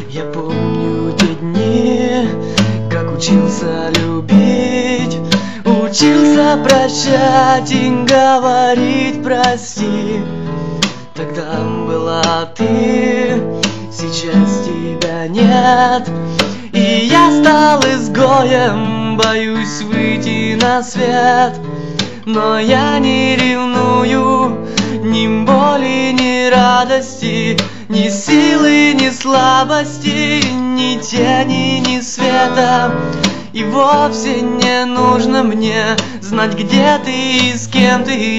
Я помню те дни, как учился любить, учился прощать и говорить прости. Тогда была ты, сейчас тебя нет, и я стал изгоем, боюсь выйти на свет. Но я не ревную, ни боли, ни радости, ни силы, ни слабости, ни тени, ни света. И вовсе не нужно мне знать, где ты и с кем ты.